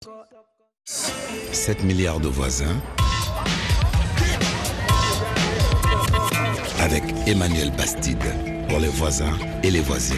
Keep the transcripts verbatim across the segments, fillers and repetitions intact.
sept milliards de voisins avec Emmanuel Bastide pour les voisins et les voisines.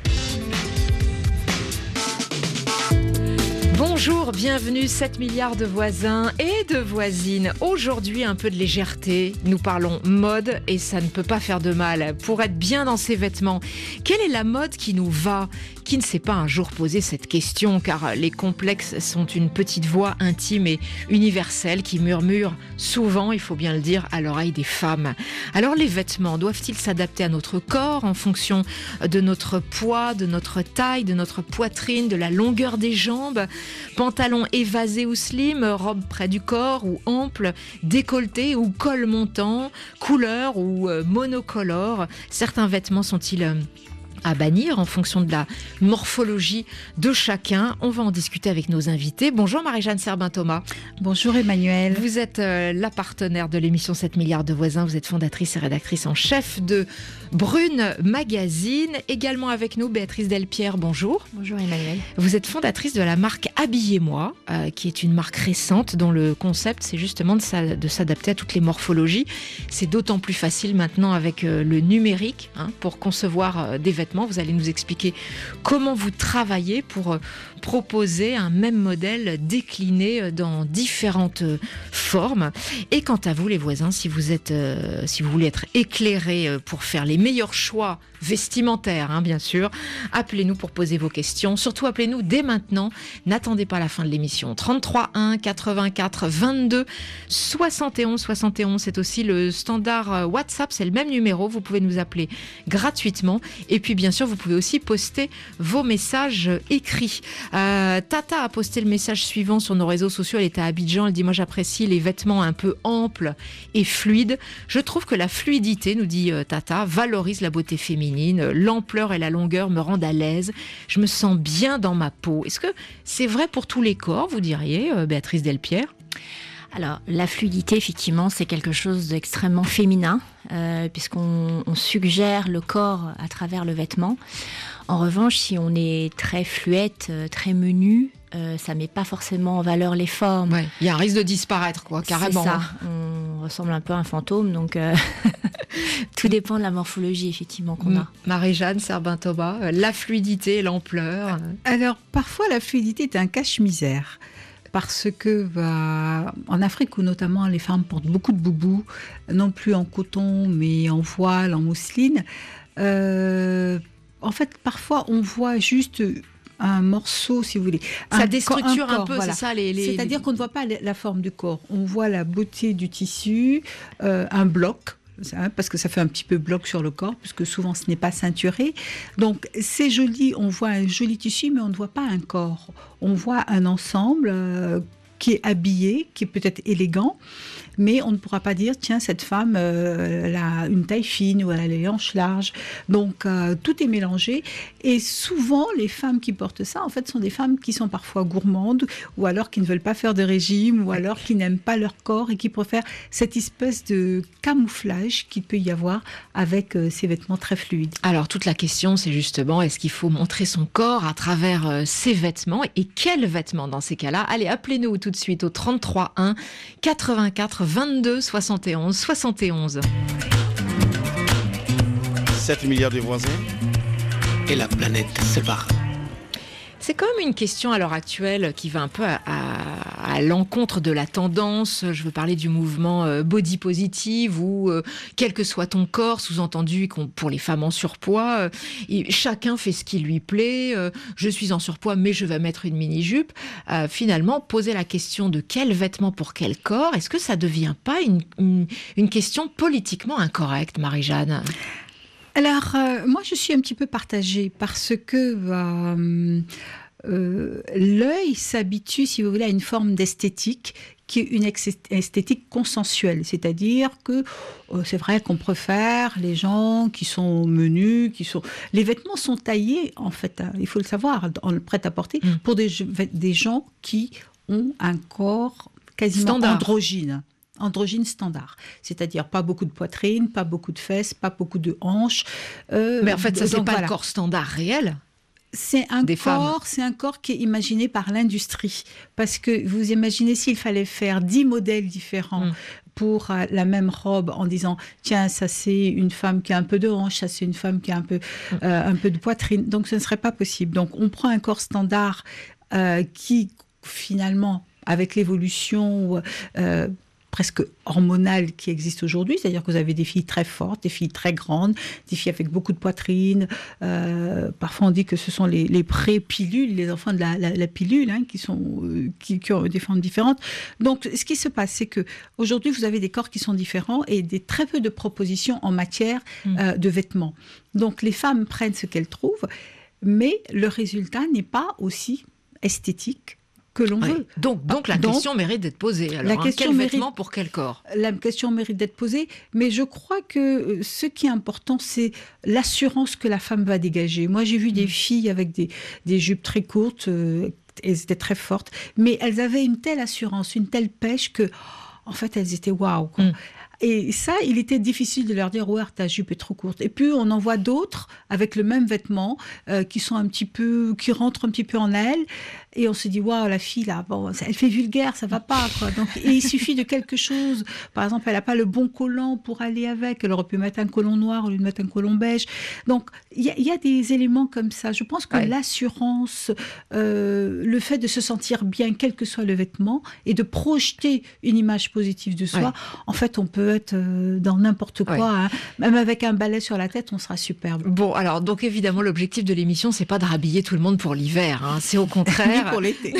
Bonjour, bienvenue, sept milliards de voisins et de voisines. Aujourd'hui, un peu de légèreté. Nous parlons mode et ça ne peut pas faire de mal. Pour être bien dans ses vêtements, quelle est la mode qui nous va ? Qui ne s'est pas un jour posé cette question, car les complexes sont une petite voix intime et universelle qui murmure souvent, il faut bien le dire, à l'oreille des femmes. Alors les vêtements doivent-ils s'adapter à notre corps en fonction de notre poids, de notre taille, de notre poitrine, de la longueur des jambes ? Pantalon évasé ou slim, robe près du corps ou ample, décolleté ou col montant, couleur ou monocolore. Certains vêtements sont-ils à bannir en fonction de la morphologie de chacun? On va en discuter avec nos invités. Bonjour Marie-Jeanne Serbin-Thomas. Bonjour Emmanuel. Vous êtes euh, la partenaire de l'émission sept milliards de voisins. Vous êtes fondatrice et rédactrice en chef de Brune Magazine. Également avec nous Béatrice Delpierre. Bonjour. Bonjour Emmanuel. Vous êtes fondatrice de la marque Habillez-moi, euh, qui est une marque récente dont le concept c'est justement de, sa, de s'adapter à toutes les morphologies. C'est d'autant plus facile maintenant avec euh, le numérique hein, pour concevoir euh, des vêtements. Vous allez nous expliquer comment vous travaillez pour proposer un même modèle décliné dans différentes formes. Et quant à vous, les voisins, si vous êtes, euh, si vous voulez être éclairés pour faire les meilleurs choix vestimentaires, hein, bien sûr, appelez-nous pour poser vos questions. Surtout, appelez-nous dès maintenant. N'attendez pas la fin de l'émission. trente-trois un quatre-vingt-quatre vingt-deux soixante et onze soixante et onze. C'est aussi le standard WhatsApp. C'est le même numéro. Vous pouvez nous appeler gratuitement. Et puis, bien sûr, vous pouvez aussi poster vos messages écrits. Euh, Tata a posté le message suivant sur nos réseaux sociaux. Elle était à Abidjan. Elle dit « Moi, j'apprécie les vêtements un peu amples et fluides. Je trouve que la fluidité, nous dit euh, Tata, valorise la beauté féminine. L'ampleur et la longueur me rendent à l'aise. Je me sens bien dans ma peau. » Est-ce que c'est vrai pour tous les corps, vous diriez, euh, Béatrice Delpierre ? Alors, la fluidité, effectivement, c'est quelque chose d'extrêmement féminin, euh, puisqu'on on suggère le corps à travers le vêtement. En revanche, si on est très fluette, très menu, euh, ça ne met pas forcément en valeur les formes. Ouais, il y a un risque de disparaître, quoi, carrément. C'est ça. On ressemble un peu à un fantôme, donc euh, tout dépend de la morphologie, effectivement, qu'on a. Marie-Jeanne Serbin-Thomas, la fluidité, l'ampleur. Alors, parfois, la fluidité est un cache-misère. Parce que bah, en Afrique, où notamment les femmes portent beaucoup de boubous, non plus en coton, mais en voile, en mousseline, euh, en fait, parfois, on voit juste un morceau, si vous voulez. Ça un, déstructure un, corps, un peu, voilà. C'est ça les, les... C'est-à-dire qu'on ne voit pas la forme du corps. On voit la beauté du tissu, euh, un bloc, parce que ça fait un petit peu bloc sur le corps, puisque souvent ce n'est pas ceinturé. Donc c'est joli, on voit un joli tissu, mais on ne voit pas un corps. On voit un ensemble euh, qui est habillé, qui est peut-être élégant, mais on ne pourra pas dire, tiens, cette femme, euh, elle a une taille fine ou elle a les hanches larges. Donc, euh, tout est mélangé. Et souvent, les femmes qui portent ça, en fait, sont des femmes qui sont parfois gourmandes ou alors qui ne veulent pas faire de régime ou alors qui n'aiment pas leur corps et qui préfèrent cette espèce de camouflage qu'il peut y avoir avec euh, ces vêtements très fluides. Alors, toute la question, c'est justement, est-ce qu'il faut montrer son corps à travers euh, ses vêtements et quels vêtements dans ces cas-là ? Allez, appelez-nous tout de suite au trente-trois un quatre-vingt-quatre vingt-deux soixante et onze soixante et onze. sept milliards de voisins et la planète sépare. C'est quand même une question à l'heure actuelle qui va un peu à, à, à l'encontre de la tendance. Je veux parler du mouvement body positive où, euh, quel que soit ton corps, sous-entendu pour les femmes en surpoids, euh, et chacun fait ce qui lui plaît. Euh, je suis en surpoids, mais je vais mettre une mini-jupe. Euh, finalement, poser la question de quel vêtement pour quel corps, est-ce que ça ne devient pas une, une, une question politiquement incorrecte, Marie-Jeanne ? Alors, euh, moi, je suis un petit peu partagée parce que euh, euh, l'œil s'habitue, si vous voulez, à une forme d'esthétique qui est une esthétique consensuelle. C'est-à-dire que euh, c'est vrai qu'on préfère les gens qui sont menus, qui sont... Les vêtements sont taillés, en fait, hein, il faut le savoir, en le prêt-à-porter, mmh. pour des, des gens qui ont un corps quasiment standard. androgyne. Androgyne standard, c'est-à-dire pas beaucoup de poitrine, pas beaucoup de fesses, pas beaucoup de hanches. Euh, Mais en fait, ça, c'est donc, pas voilà. le corps standard réel. c'est un des corps, femmes. C'est un corps qui est imaginé par l'industrie. Parce que vous imaginez s'il fallait faire dix modèles différents mmh. pour euh, la même robe en disant tiens, ça c'est une femme qui a un peu de hanche, ça c'est une femme qui a un peu, mmh. euh, un peu de poitrine. Donc ce ne serait pas possible. Donc on prend un corps standard euh, qui finalement, avec l'évolution euh, presque hormonale qui existe aujourd'hui, c'est-à-dire que vous avez des filles très fortes, des filles très grandes, des filles avec beaucoup de poitrine. Euh, parfois, on dit que ce sont les, les pré-pilules, les enfants de la, la, la pilule, hein, qui, sont, euh, qui, qui ont des formes différentes. Donc, ce qui se passe, c'est qu'aujourd'hui, vous avez des corps qui sont différents et des, très peu de propositions en matière mmh. euh, de vêtements. Donc, les femmes prennent ce qu'elles trouvent, mais le résultat n'est pas aussi esthétique que l'on oui. veut. Donc, donc la donc, question mérite d'être posée. Alors, la hein, question quel mérite, vêtement pour quel corps ? La question mérite d'être posée, mais je crois que ce qui est important, c'est l'assurance que la femme va dégager. Moi, j'ai vu mmh. des filles avec des, des jupes très courtes, euh, elles étaient très fortes, mais elles avaient une telle assurance, une telle pêche que, en fait, elles étaient waouh. Mmh. Et ça, il était difficile de leur dire « Ouais, ta jupe est trop courte ». Et puis, on en voit d'autres avec le même vêtement euh, qui sont un petit peu, qui rentrent un petit peu en elles. Et on se dit « Waouh, la fille, là, bon, elle fait vulgaire, ça va pas, quoi ». Donc, et il suffit de quelque chose. Par exemple, elle n'a pas le bon collant pour aller avec. Elle aurait pu mettre un collant noir au lieu de mettre un collant beige. Donc, il y, y a des éléments comme ça. Je pense que ouais. l'assurance, euh, le fait de se sentir bien, quel que soit le vêtement, et de projeter une image positive de soi, ouais. en fait, on peut être dans n'importe quoi. Ouais. Hein. Même avec un balai sur la tête, on sera superbe. Bon, alors, donc évidemment, l'objectif de l'émission, c'est pas de rhabiller tout le monde pour l'hiver. Hein. C'est au contraire... pour l'été.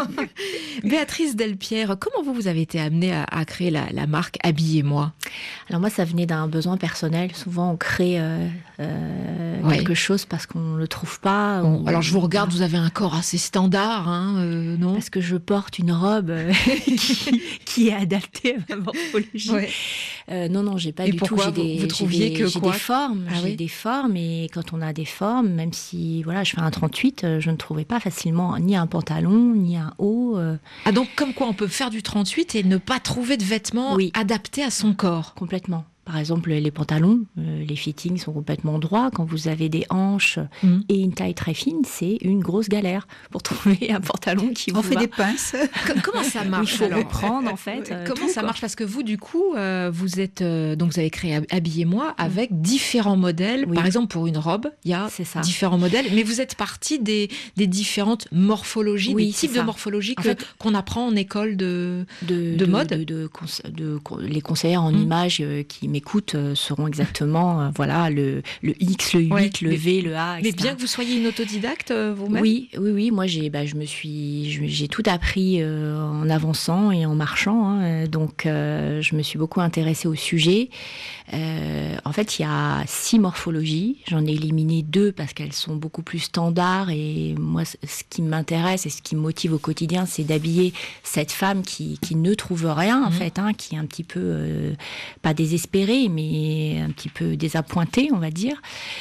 Béatrice Delpierre, comment vous, vous avez été amenée à, à créer la, la marque Habillez-moi ? Alors moi, ça venait d'un besoin personnel. Souvent, on crée euh, euh, ouais. quelque chose parce qu'on ne le trouve pas. Bon, on... Alors, je vous regarde, vous avez un corps assez standard, hein, euh, non ? Parce que je porte une robe euh, qui, qui est adaptée à ma morphologie. Ouais. Euh, non, non, j'ai pas et du tout. J'ai des, vous, vous trouviez des, que j'ai quoi des formes, ah, j'ai oui. des formes, et quand on a des formes, même si voilà, je fais un trente-huit, je ne trouvais pas facilement ni un pantalon, ni un haut. Euh... Ah donc comme quoi on peut faire du trente-huit et ne pas trouver de vêtements oui. adaptés à son corps. Complètement. Par exemple, les pantalons, euh, les fittings sont complètement droits. Quand vous avez des hanches mmh. et une taille très fine, c'est une grosse galère pour trouver un pantalon qui vous On fait va. des pinces. Comment ça marche ? Il faut alors reprendre, en fait. Euh, Comment tout, ça quoi. marche ? Parce que vous, du coup, euh, vous êtes euh, donc vous avez créé Habillez-moi avec mmh. différents modèles. Oui. Par exemple, pour une robe, il y a différents modèles. Mais vous êtes partie des, des différentes morphologies, oui, des types de morphologies que, fait, qu'on apprend en école de, de, de, de mode. De, de, de, de, de, les conseillères en mmh. images euh, qui m'écoutent euh, seront exactement euh, voilà, le, le X, le huit, ouais, le mais, V, le A, et cetera. Mais bien que vous soyez une autodidacte euh, vous-même ? Oui, oui, oui. Moi, j'ai, bah, je me suis, je, j'ai tout appris euh, en avançant et en marchant. Hein, donc, euh, je me suis beaucoup intéressée au sujet. Euh, en fait, il y a six morphologies. J'en ai éliminé deux parce qu'elles sont beaucoup plus standards. Et moi, ce qui m'intéresse et ce qui me motive au quotidien, c'est d'habiller cette femme qui, qui ne trouve rien, en mmh. fait, hein, qui est un petit peu, euh, pas désespérée, mais un petit peu désappointée, on va dire.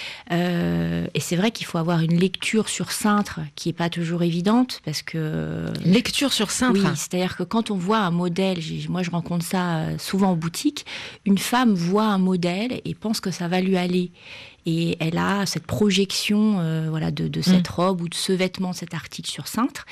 Euh, et c'est vrai qu'il faut avoir une lecture sur cintre qui n'est pas toujours évidente parce que... Lecture sur cintre ? Oui, c'est-à-dire que quand on voit un modèle, j'ai, moi je rencontre ça souvent en boutique, une femme voit un modèle et pense que ça va lui aller. Et elle a cette projection euh, voilà, de, de cette mmh. robe ou de ce vêtement, cet article sur cintre.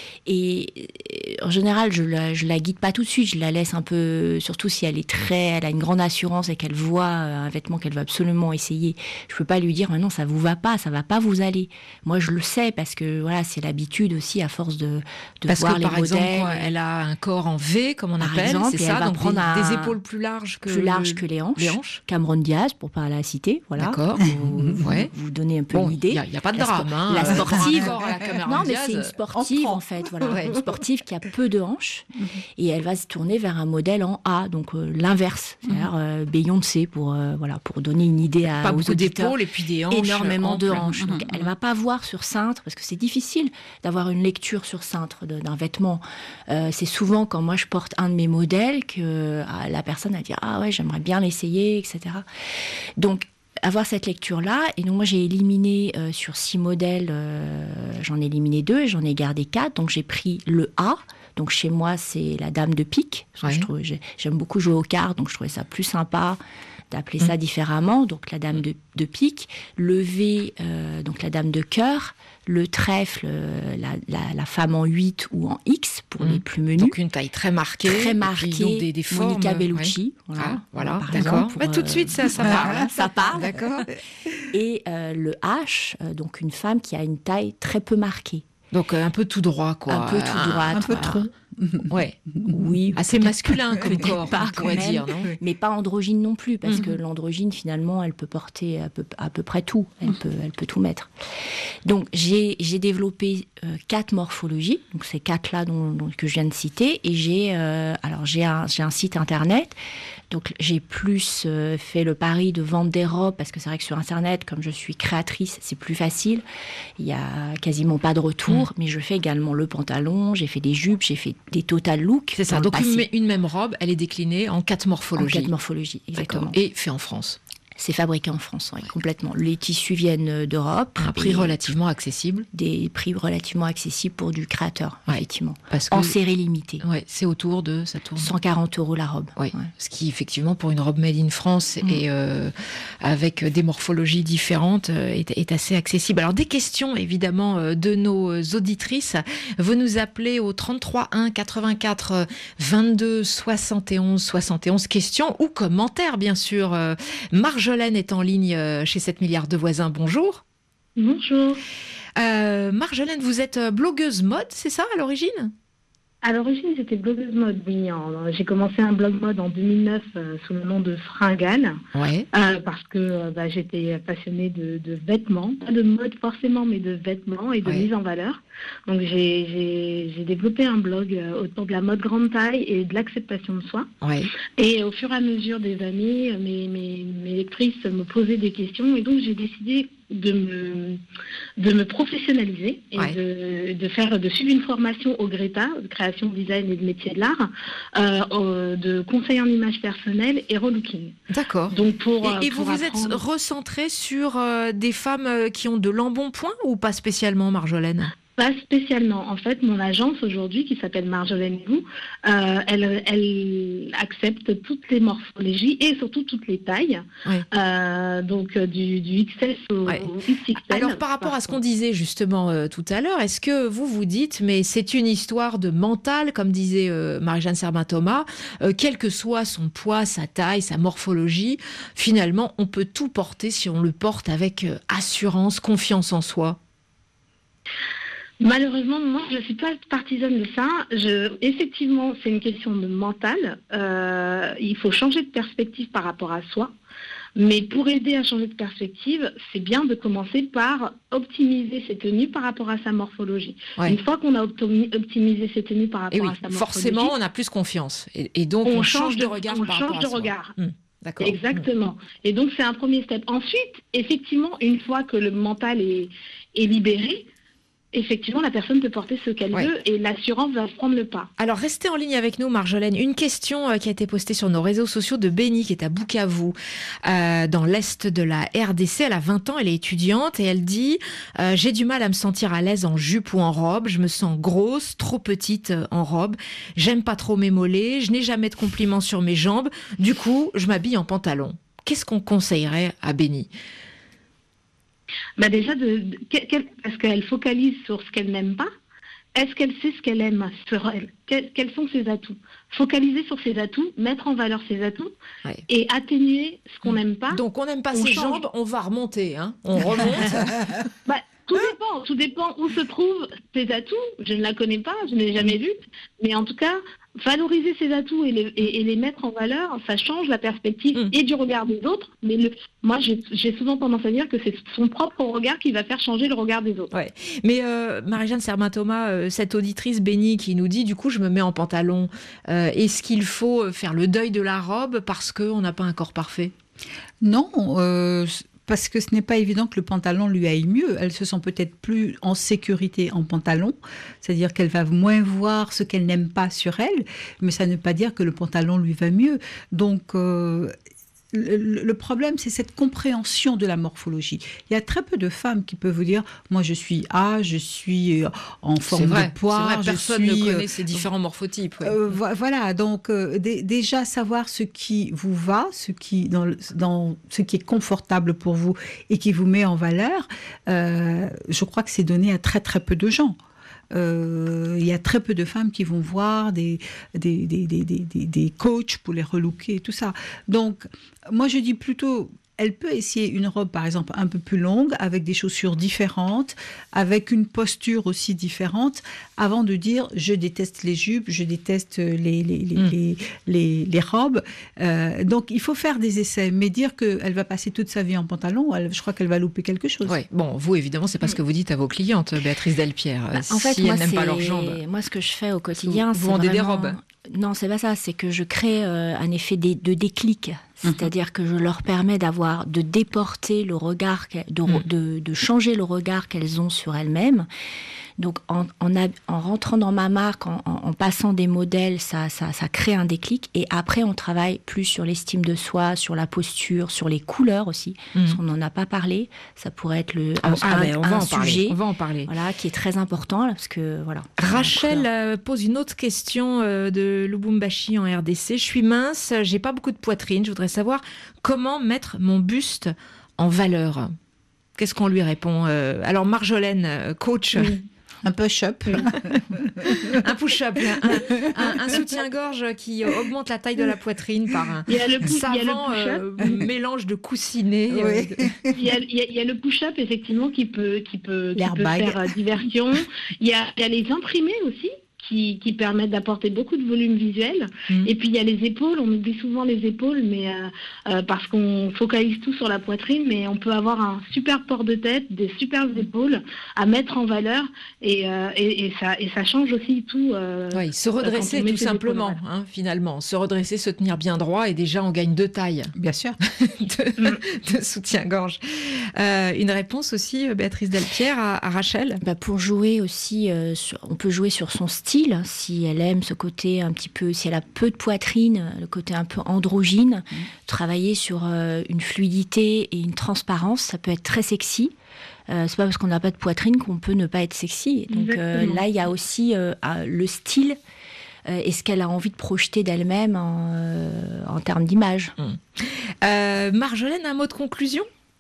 Et en général, je la, je la guide pas tout de suite, je la laisse un peu, surtout si elle est très, elle a une grande assurance et qu'elle voit un vêtement qu'elle veut absolument essayer. Je peux pas lui dire, non, ça vous va pas, ça va pas vous aller. Moi, je le sais parce que voilà, c'est l'habitude aussi à force de, de parce voir que, les par modèles. Exemple, quoi, elle a un corps en V, comme on par appelle, exemple, c'est ça, va donc prendre des, un, des épaules plus larges que plus larges que les hanches. Les hanches. Cameron Diaz, pour pas la citer, voilà. D'accord. Vous, ouais. vous donnez un peu bon, l'idée. Il n'y a, a pas de drame. La, hein, la sportive. Euh, non, mais c'est une sportive en fait. Voilà, ouais. Une sportive qui a peu de hanches mm-hmm. et elle va se tourner vers un modèle en A, donc euh, l'inverse, c'est-à-dire euh, Beyoncé pour euh, voilà pour donner une idée à pas aux beaucoup auditeurs. D'épaules et puis des hanches. Énormément amples. de hanches. Mm-hmm. Donc elle va pas voir sur cintre parce que c'est difficile d'avoir une lecture sur cintre de, d'un vêtement. Euh, c'est souvent quand moi je porte un de mes modèles que ah, la personne va dire ah ouais j'aimerais bien l'essayer, et cetera. Donc avoir cette lecture-là, et donc moi j'ai éliminé euh, sur six modèles, euh, j'en ai éliminé deux et j'en ai gardé quatre, donc j'ai pris le A, Donc chez moi, c'est la dame de pique. Ouais. Je trouve, j'aime beaucoup jouer aux cartes, donc je trouvais ça plus sympa d'appeler mmh. ça différemment. Donc la dame de, de pique, le V, euh, donc la dame de cœur, le trèfle, la, la, la femme en huit ou en X pour mmh. les plus menus. Donc une taille très marquée. Très marquée. Donc des, des formes. Monica Bellucci. Ouais. Voilà, ah, voilà. par D'accord. exemple, pour, bah, tout de suite, ça, ça euh, parle. ça parle. D'accord. Et euh, le H, euh, donc une femme qui a une taille très peu marquée. Donc euh, un peu tout droit, quoi. Un peu tout droit. Un, un peu trop. Ouais. Oui. Assez masculin comme corps, pas, on pourrait dire, non ? Mais pas androgyne non plus, parce Mm-hmm. que l'androgyne, finalement, elle peut porter à peu, à peu près tout. Elle, mm-hmm. peut, elle peut tout mettre. Donc, j'ai, j'ai développé euh, quatre morphologies. Donc, ces quatre-là dont, dont, que je viens de citer. Et j'ai, euh, alors, j'ai un, j'ai un site internet. Donc, j'ai plus euh, fait le pari de vendre des robes, parce que c'est vrai que sur Internet, comme je suis créatrice, c'est plus facile. Il n'y a quasiment pas de retour. Mm. Mais je fais également le pantalon, j'ai fait des jupes, j'ai fait des total looks. C'est ça, donc une, une même robe, elle est déclinée en quatre morphologies. En quatre morphologies, exactement. D'accord. Et fait en France. C'est fabriqué en France, oui, complètement. Les tissus viennent d'Europe. Un prix relativement accessible. Des prix relativement accessibles pour du créateur, ouais, effectivement. Parce que, en série limitée. Ouais, c'est autour de... Ça tourne. cent quarante euros la robe. Ouais. Ouais. Ce qui, effectivement, pour une robe made in France mmh. et euh, avec des morphologies différentes, est, est assez accessible. Alors, des questions, évidemment, de nos auditrices. Vous nous appelez au trente-trois un quatre-vingt-quatre vingt-deux soixante et onze soixante et onze. Questions ou commentaires, bien sûr. Marjolaine est en ligne chez sept milliards de voisins. Bonjour. Bonjour. Euh, Marjolaine, vous êtes blogueuse mode, c'est ça, à l'origine ? À l'origine, j'étais blogueuse mode, oui. J'ai commencé un blog mode en deux mille neuf euh, sous le nom de Fringane. Ouais. Euh, parce que euh, bah, j'étais passionnée de, de vêtements. Pas de mode forcément, mais de vêtements et de ouais. mise en valeur. Donc j'ai, j'ai, j'ai développé un blog euh, autour de la mode grande taille et de l'acceptation de soi. Ouais. Et au fur et à mesure des années, mes, mes, mes lectrices me posaient des questions. Et donc j'ai décidé de me, de me professionnaliser et ouais. de, de faire de suivre une formation au Greta, de création, design et de métier de l'art, euh, de conseil en image personnelle et relooking. D'accord. Donc pour, et, et pour vous vous apprendre... êtes recentré sur euh, des femmes qui ont de l'embonpoint ou pas spécialement, Marjolaine ? Pas spécialement. En fait, mon agence aujourd'hui, qui s'appelle Marjolaine et vous, euh, elle, elle accepte toutes les morphologies et surtout toutes les tailles. Ouais. Euh, donc du, du X S au, ouais. au X X L. Alors par rapport à ce qu'on disait justement euh, tout à l'heure, est-ce que vous vous dites, mais c'est une histoire de mental, comme disait euh, Marie-Jeanne Serban-Thomas, euh, quel que soit son poids, sa taille, sa morphologie, finalement, on peut tout porter si on le porte avec euh, assurance, confiance en soi ? Malheureusement, moi, je ne suis pas partisane de ça. Je, effectivement, c'est une question de mental. Euh, il faut changer de perspective par rapport à soi. Mais pour aider à changer de perspective, c'est bien de commencer par optimiser ses tenues par rapport à sa morphologie. Ouais. Une fois qu'on a optimisé ses tenues par rapport oui, à sa morphologie... forcément, on a plus confiance. Et, et donc, on, on change de regard on par change rapport de à soi. regard. Hum. D'accord. Exactement. Hum. Et donc, c'est un premier step. Ensuite, effectivement, une fois que le mental est, est libéré, effectivement, la personne peut porter ce qu'elle ouais. veut et l'assurance va prendre le pas. Alors, restez en ligne avec nous, Marjolaine. Une question euh, qui a été postée sur nos réseaux sociaux de Béni, qui est à Bukavu, euh, dans l'est de la R D C. Elle a vingt ans, elle est étudiante et elle dit euh, « J'ai du mal à me sentir à l'aise en jupe ou en robe. Je me sens grosse, trop petite euh, en robe. J'aime pas trop mes mollets. Je n'ai jamais de compliments sur mes jambes. Du coup, je m'habille en pantalon. » Qu'est-ce qu'on conseillerait à Béni ? Bah déjà, de, de, quel, parce qu'elle focalise sur ce qu'elle n'aime pas. Est-ce qu'elle sait ce qu'elle aime sur elle ? Quels, quels sont ses atouts ? Focaliser sur ses atouts, mettre en valeur ses atouts ouais. et atténuer ce qu'on n'aime pas. Donc on n'aime pas ses change. jambes, on va remonter, hein ? On remonte. bah, tout dépend, tout dépend où se trouvent tes atouts. Je ne la connais pas, je ne l'ai jamais vue. Mais en tout cas, valoriser ses atouts et les, et, et les mettre en valeur, ça change la perspective mmh. et du regard des autres. Mais le, moi, j'ai, j'ai souvent tendance à dire que c'est son propre regard qui va faire changer le regard des autres. Ouais. Mais euh, Marie-Jeanne Serban-Thomas, euh, cette auditrice Béni qui nous dit, du coup, je me mets en pantalon. Euh, est-ce qu'il faut faire le deuil de la robe parce qu'on n'a pas un corps parfait ? Non, euh, parce que ce n'est pas évident que le pantalon lui aille mieux. Elle se sent peut-être plus en sécurité en pantalon, c'est-à-dire qu'elle va moins voir ce qu'elle n'aime pas sur elle, mais ça ne veut pas dire que le pantalon lui va mieux. Donc, euh, le, le problème, c'est cette compréhension de la morphologie. Il y a très peu de femmes qui peuvent vous dire, moi je suis A, je suis en forme vrai, de poire, c'est vrai, personne je suis, ne connaît ces différents morphotypes. Oui. Euh, voilà, donc euh, d- déjà savoir ce qui vous va, ce qui dans, le, dans ce qui est confortable pour vous et qui vous met en valeur, euh, je crois que c'est donné à très très peu de gens. Euh, il y a très peu de femmes qui vont voir des, des, des, des, des, des coachs pour les relooker et tout ça. Donc, moi, je dis plutôt, elle peut essayer une robe, par exemple, un peu plus longue, avec des chaussures différentes, avec une posture aussi différente, avant de dire « je déteste les jupes, je déteste les, les, les, mm. les, les, les robes euh, ». Donc, il faut faire des essais, mais dire qu'elle va passer toute sa vie en pantalon, elle, je crois qu'elle va louper quelque chose. Oui, bon, vous, évidemment, c'est pas ce que vous dites à vos clientes, Béatrice Delpierre. Bah, en si fait, moi, elles n'aiment c'est... pas leurs jambes. Moi, ce que je fais au quotidien, vous, c'est vous vendez vraiment... des robes. Non, c'est pas ça, c'est que je crée euh, un effet de, de déclic. C'est-à-dire que je leur permets d'avoir, de déporter le regard, de, mmh. de, de changer le regard qu'elles ont sur elles-mêmes. Donc, en, en, en rentrant dans ma marque, en, en, en passant des modèles, ça, ça, ça crée un déclic. Et après, on travaille plus sur l'estime de soi, sur la posture, sur les couleurs aussi. Mmh. Parce qu'on n'en a pas parlé. Ça pourrait être le, ah, un, ah, ben, on un va en sujet, parler. On va en parler. Voilà, qui est très important. Parce que, voilà, Rachel euh, pose une autre question euh, de Lubumbashi en R D C. Je suis mince, j'ai pas beaucoup de poitrine. Je voudrais savoir comment mettre mon buste en valeur. Qu'est-ce qu'on lui répond euh, Alors, Marjolaine, coach... Oui. Un push-up. un push-up, un, un, un soutien-gorge qui augmente la taille de la poitrine par un il y a le, savant il y a le euh, mélange de coussinets. Oui. Euh, de... il, y a, il, y a, il y a le push-up, effectivement, qui peut, qui peut, qui peut faire euh, diversion. Il y, a, il y a les imprimés aussi. Qui, qui permettent d'apporter beaucoup de volume visuel. Mmh. Et puis il y a les épaules, on oublie souvent les épaules, mais euh, euh, parce qu'on focalise tout sur la poitrine, mais on peut avoir un super port de tête, des superbes épaules à mettre en valeur, et, euh, et, et, ça, et ça change aussi tout. Euh, oui, se redresser tout simplement, épaules, hein, finalement. Se redresser, se tenir bien droit, et déjà on gagne deux tailles. Bien sûr. de, mmh. de soutien-gorge. Euh, une réponse aussi, Béatrice Delpierre, à, à Rachel bah Pour jouer aussi, euh, sur, on peut jouer sur son style. Si elle aime ce côté un petit peu, si elle a peu de poitrine, le côté un peu androgyne, mmh. travailler sur euh, une fluidité et une transparence, ça peut être très sexy. Euh, c'est pas parce qu'on n'a pas de poitrine qu'on peut ne pas être sexy. Donc euh, là, il y a aussi euh, le style euh, et ce qu'elle a envie de projeter d'elle-même en, euh, en termes d'image. Mmh. Euh, Marjolaine, un mot de conclusion ?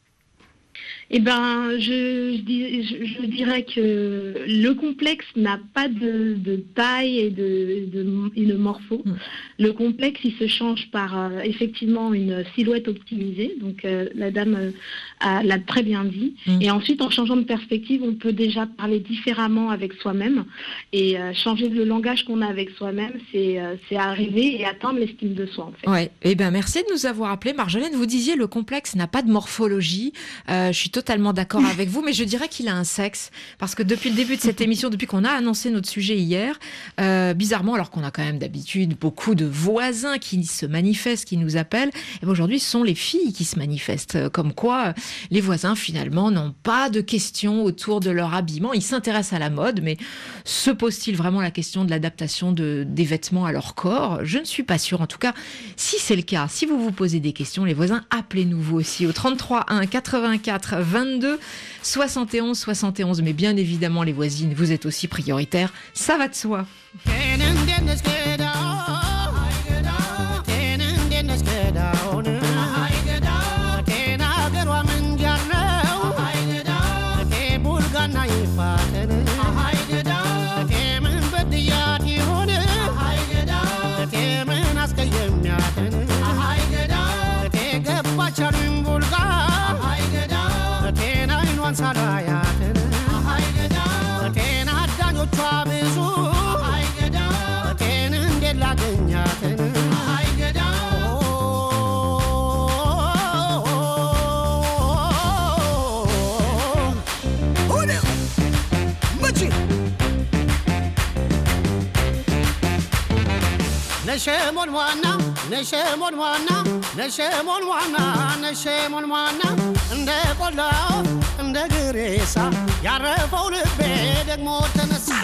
Eh ben, je, je, je dirais que le complexe n'a pas de, de taille et de, de, et de morpho. Mmh. Le complexe, il se change par euh, effectivement une silhouette optimisée. Donc, euh, la dame euh, a, l'a très bien dit. Mmh. Et ensuite, en changeant de perspective, on peut déjà parler différemment avec soi-même. Et euh, changer le langage qu'on a avec soi-même, c'est, euh, c'est arriver et atteindre l'estime de soi, en fait. Ouais. Eh ben, merci de nous avoir appelés. Marjolaine, vous disiez le complexe n'a pas de morphologie. Euh, je suis totalement d'accord avec vous, mais je dirais qu'il a un sexe. Parce que depuis le début de cette émission, depuis qu'on a annoncé notre sujet hier, euh, bizarrement, alors qu'on a quand même d'habitude beaucoup de voisins qui se manifestent, qui nous appellent, et bien aujourd'hui, ce sont les filles qui se manifestent. Comme quoi, les voisins, finalement, n'ont pas de questions autour de leur habillement. Ils s'intéressent à la mode, mais se posent-ils vraiment la question de l'adaptation de, des vêtements à leur corps ? Je ne suis pas sûre. En tout cas, si c'est le cas, si vous vous posez des questions, les voisins, appelez-nous vous aussi au trente-trois un quatre-vingt-quatre vingt-deux soixante et onze soixante et onze. Mais bien évidemment, les voisines, vous êtes aussi prioritaires. Ça va de soi. Neshemon wana, neshemon wana, neshemon wana, neshemon wana. Nde kolao, nde gresa, yarefo lebe degmo tenesa.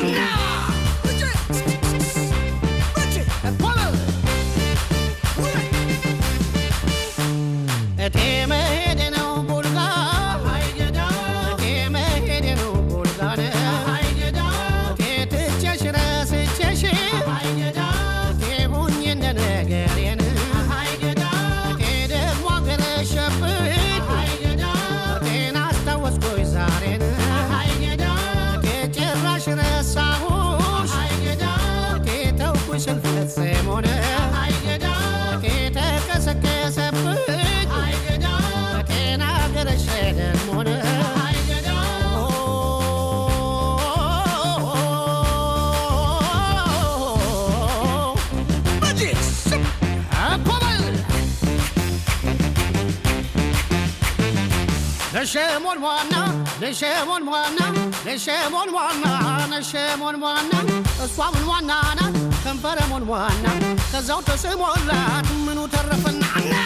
ፈጽሞን አይገዳ ከተቀሰቀሰብኝ አይገዳ ጤና ገረሸ ደግሞን አይገዳ ነሸሞን ዋና ነሸሞን ዋና ነሸሞን ዋና ነሸሞን ዋና እሷምን ዋና ናት ከንፈረሞን ዋና ከዛው ተስሞላት ምኑ ተረፈና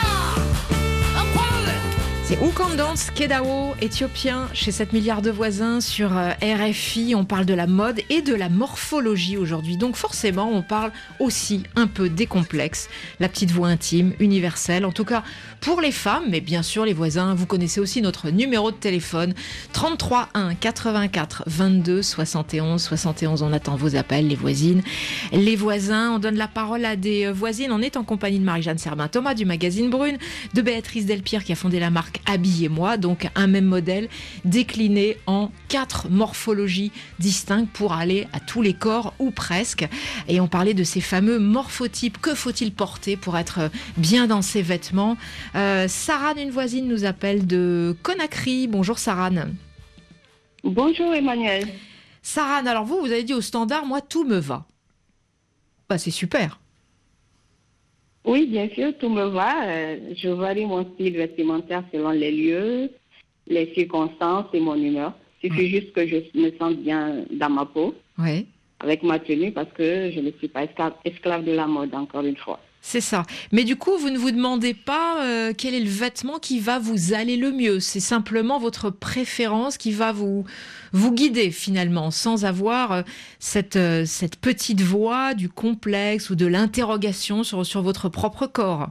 C'est Oukandance, Kedao, éthiopien, chez sept milliards de voisins sur R F I. On parle de la mode et de la morphologie aujourd'hui. Donc forcément, on parle aussi un peu des complexes. La petite voix intime, universelle. En tout cas, pour les femmes, mais bien sûr les voisins, vous connaissez aussi notre numéro de téléphone. trente-trois un quatre-vingt-quatre vingt-deux soixante et onze soixante et onze. On attend vos appels, les voisines, les voisins. On donne la parole à des voisines. On est en compagnie de Marie-Jeanne Serbin-Thomas du magazine Brune, de Béatrice Delpire qui a fondé la marque Habillez-moi, donc un même modèle décliné en quatre morphologies distinctes pour aller à tous les corps ou presque. Et on parlait de ces fameux morphotypes. Que faut-il porter pour être bien dans ses vêtements? euh, Sarane, une voisine, nous appelle de Conakry. Bonjour Sarane. Bonjour Emmanuel. Sarane, alors vous, vous avez dit au standard, moi tout me va. Bah, c'est super. Oui, bien sûr, tout me va. Euh, je varie mon style vestimentaire selon les lieux, les circonstances et mon humeur. Il suffit juste que je me sente bien dans ma peau, ouais, avec ma tenue, parce que je ne suis pas esclave, esclave de la mode, encore une fois. C'est ça. Mais du coup, vous ne vous demandez pas euh, quel est le vêtement qui va vous aller le mieux. C'est simplement votre préférence qui va vous, vous guider finalement, sans avoir euh, cette, euh, cette petite voix du complexe ou de l'interrogation sur, sur votre propre corps.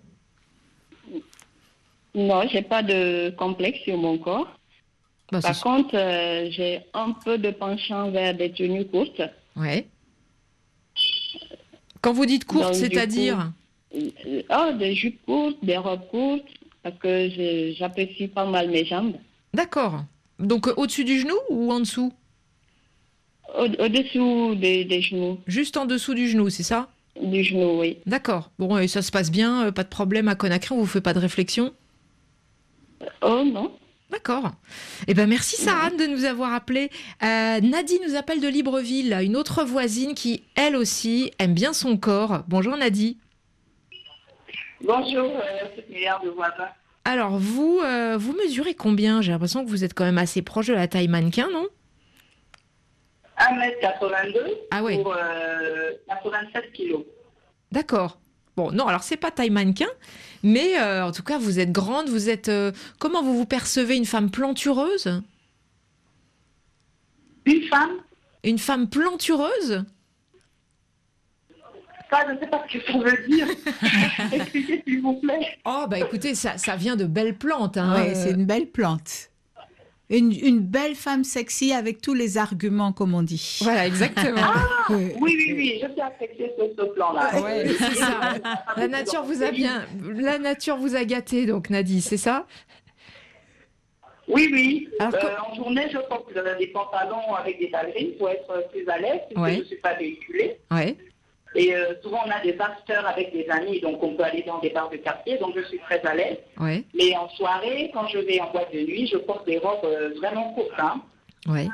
Non, je n'ai pas de complexe sur mon corps. Bah, Par c'est... contre, euh, j'ai un peu de penchant vers des tenues courtes. Ouais. Quand vous dites courte, Donc, c'est-à-dire coup, euh, oh, des jupes courtes, des robes courtes, parce que je, j'apprécie pas mal mes jambes. D'accord. Donc euh, au-dessus du genou ou en dessous? Au, au-dessous des, des genoux. Juste en dessous du genou, c'est ça? Du genou, oui. D'accord. Bon, et ça se passe bien, euh, pas de problème à Conakry, on vous fait pas de réflexion? Oh non. D'accord. Eh ben merci Sarane de nous avoir appelé. Euh, Nadie nous appelle de Libreville, une autre voisine qui, elle aussi, aime bien son corps. Bonjour Nadie. Bonjour, sept milliards de voisins. Alors vous, euh, vous mesurez combien? J'ai l'impression que vous êtes quand même assez proche de la taille mannequin, non? un mètre quatre-vingt-deux Ah ouais. pour euh, quatre-vingt-sept kilos. D'accord. Bon, non, alors c'est pas taille mannequin, mais euh, en tout cas, vous êtes grande, vous êtes... Euh, comment vous vous percevez, une femme plantureuse? Une femme? Une femme plantureuse? Ça, je ne sais pas ce que ça veut dire. Expliquez, s'il vous plaît. Oh, bah écoutez, ça, ça vient de belles plantes. Hein. Oui, c'est une belle plante. Une, une belle femme sexy avec tous les arguments, comme on dit. Voilà, exactement. Ah, oui, oui, oui, je suis affectée sur ce plan-là. Ouais, c'est ça. La nature vous a bien, la nature vous a gâté, donc Nadie, c'est ça? Oui, oui. Alors, euh, quand... En journée, je porte des pantalons avec des ballerines pour être plus à l'aise, puisque ouais. je ne suis pas véhiculée. Ouais. Et euh, souvent, on a des afters avec des amis, donc on peut aller dans des bars de quartier, donc je suis très à l'aise. Ouais. Mais en soirée, quand je vais en boîte de nuit, je porte des robes euh, vraiment courtes. Hein. Ouais.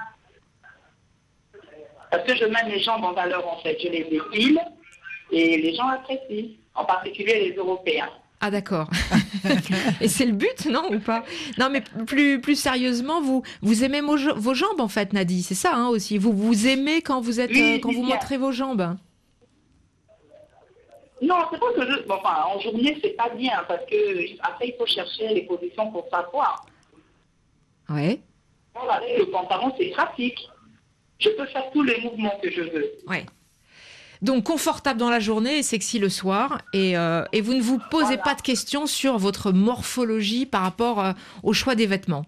Parce que je mets mes jambes en valeur, en fait. Je les épile et les gens apprécient, en particulier les Européens. Ah d'accord. Et c'est le but, non, ou pas? Non, mais plus, plus sérieusement, vous, vous aimez vos, vos jambes, en fait, Nadie, c'est ça hein, aussi. Vous vous aimez quand vous, êtes, oui, euh, quand vous montrez vos jambes? Non, c'est pas que je... Bon, enfin, en journée, c'est pas bien, parce que après, il faut chercher les positions pour s'asseoir. Ouais. Voilà, le pantalon, c'est pratique. Je peux faire tous les mouvements que je veux. Ouais. Donc, confortable dans la journée et sexy le soir. Et, euh, et vous ne vous posez voilà. pas de questions sur votre morphologie par rapport euh, au choix des vêtements?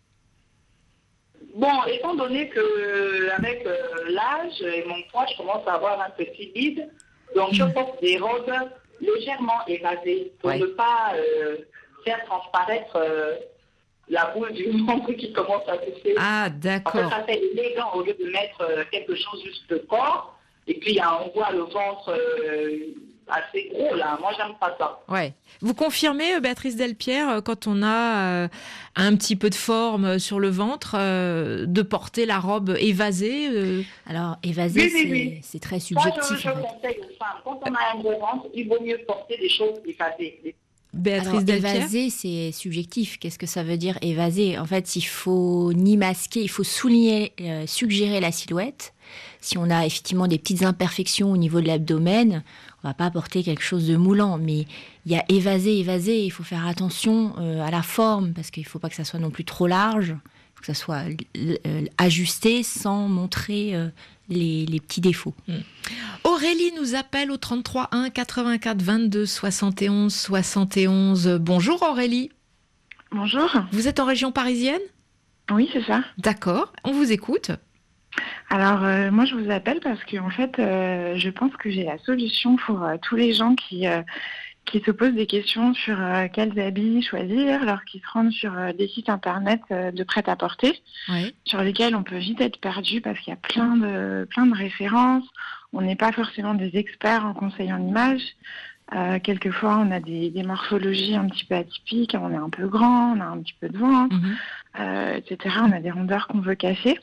Bon, étant donné que avec euh, l'âge et mon poids, je commence à avoir un petit bide. Donc, je porte des robes légèrement évasées pour ouais. ne pas euh, faire transparaître euh, la boule du ventre qui commence à pousser. Ah, d'accord. En fait, ça fait élégant au lieu de mettre euh, quelque chose juste de corps. Et puis, on voit le ventre euh, assez gros, là. Moi, j'aime pas ça. Ouais. Vous confirmez, Béatrice Delpierre, quand on a euh, un petit peu de forme sur le ventre, euh, de porter la robe évasée euh... Alors, évasée, oui, oui, c'est, oui. c'est très subjectif. Moi, je, je conseille aux femmes, quand on a un gros ventre, il vaut mieux porter des choses évasées. Béatrice Alors, Delpierre. Évaser, c'est subjectif. Qu'est-ce que ça veut dire évaser ? En fait, il faut ni masquer, il faut souligner, euh, suggérer la silhouette. Si on a effectivement des petites imperfections au niveau de l'abdomen, on va pas porter quelque chose de moulant. Mais il y a évaser, évaser. Il faut faire attention euh, à la forme parce qu'il faut pas que ça soit non plus trop large. Il faut que ça soit euh, ajusté sans montrer euh, les, les petits défauts. Mmh. Aurélie nous appelle au trente-trois un quatre-vingt-quatre vingt-deux soixante et onze soixante et onze. Bonjour Aurélie. Bonjour. Vous êtes en région parisienne ? Oui, c'est ça. D'accord, on vous écoute. Alors, euh, moi, je vous appelle parce que, en fait, euh, je pense que j'ai la solution pour euh, tous les gens qui, euh, qui se posent des questions sur euh, quels habits choisir, alors qu'ils se rendent sur euh, des sites internet euh, de prêt-à-porter, oui. sur lesquels on peut vite être perdu parce qu'il y a plein de, plein de références. On n'est pas forcément des experts en conseil en images. Euh, quelquefois, on a des, des morphologies un petit peu atypiques, on est un peu grand, on a un petit peu de ventre, mmh. euh, et cetera. On a des rondeurs qu'on veut cacher.